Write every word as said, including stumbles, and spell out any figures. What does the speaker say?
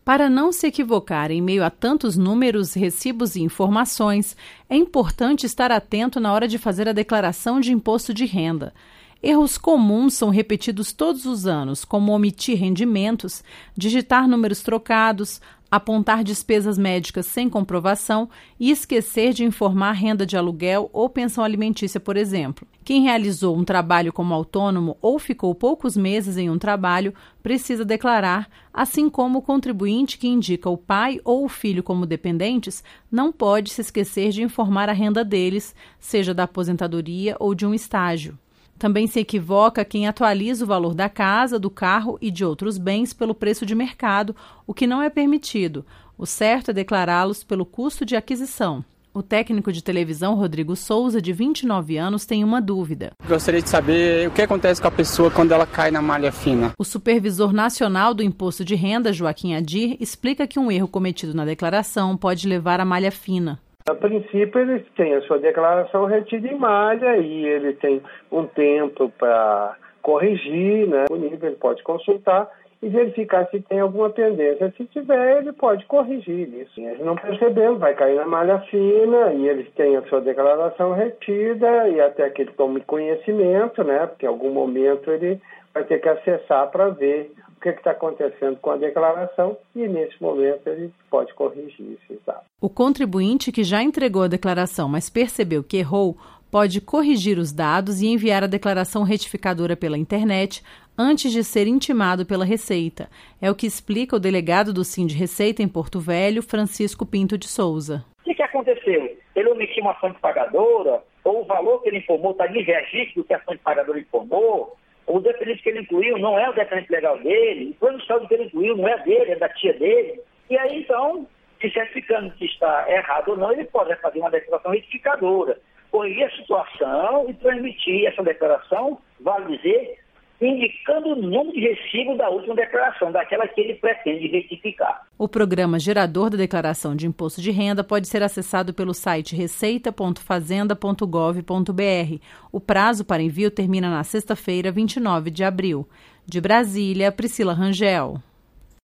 Para não se equivocar em meio a tantos números, recibos e informações, é importante estar atento na hora de fazer a declaração de imposto de renda. Erros comuns são repetidos todos os anos, como omitir rendimentos, digitar números trocados, apontar despesas médicas sem comprovação e esquecer de informar renda de aluguel ou pensão alimentícia, por exemplo. Quem realizou um trabalho como autônomo ou ficou poucos meses em um trabalho precisa declarar, assim como o contribuinte que indica o pai ou o filho como dependentes não pode se esquecer de informar a renda deles, seja da aposentadoria ou de um estágio. Também se equivoca quem atualiza o valor da casa, do carro e de outros bens pelo preço de mercado, o que não é permitido. O certo é declará-los pelo custo de aquisição. O técnico de televisão Rodrigo Souza, de vinte e nove anos, tem uma dúvida. Gostaria de saber o que acontece com a pessoa quando ela cai na malha fina. O supervisor nacional do Imposto de Renda, Joaquim Adir, explica que um erro cometido na declaração pode levar à malha fina. A princípio, ele tem a sua declaração retida em malha e ele tem um tempo para corrigir, né? O nível ele pode consultar e verificar se tem alguma pendência. Se tiver, ele pode corrigir isso. Eles não percebendo, vai cair na malha fina e eles têm a sua declaração retida e até que ele tome conhecimento, né? Porque em algum momento ele vai ter que acessar para ver o que está acontecendo com a declaração e, nesse momento, ele pode corrigir esses dados. O contribuinte que já entregou a declaração, mas percebeu que errou, pode corrigir os dados e enviar a declaração retificadora pela internet antes de ser intimado pela Receita. É o que explica o delegado do Sindreceita em Porto Velho, Francisco Pinto de Souza. O que, que aconteceu? Ele omitiu uma fonte pagadora, ou o valor que ele informou está divergente do que a fonte pagadora informou, o dependente que ele incluiu não é o dependente legal dele, o plano de saúde que ele incluiu não é dele, é da tia dele. E aí, então, se certificando que está errado ou não, ele pode fazer uma declaração retificadora, corrigir a situação e transmitir essa declaração, vale dizer, indicando o número de recibo da última declaração, daquela que ele pretende retificar. O programa gerador da declaração de imposto de renda pode ser acessado pelo site receita ponto fazenda ponto gov ponto br. O prazo para envio termina na sexta-feira, vinte e nove de abril. De Brasília, Priscila Rangel.